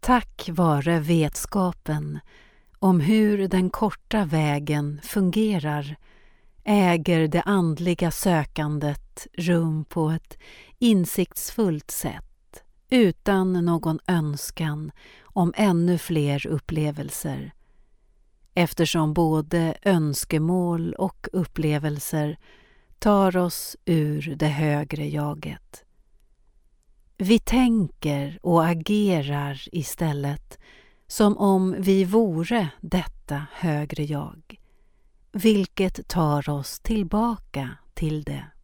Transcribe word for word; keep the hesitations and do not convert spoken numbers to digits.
Tack vare vetskapen om hur den korta vägen fungerar äger det andliga sökandet rum på ett insiktsfullt sätt utan någon önskan om ännu fler upplevelser, eftersom både önskemål och upplevelser tar oss ur det högre jaget. Vi tänker och agerar istället som om vi vore detta högre jag, vilket tar oss tillbaka till det.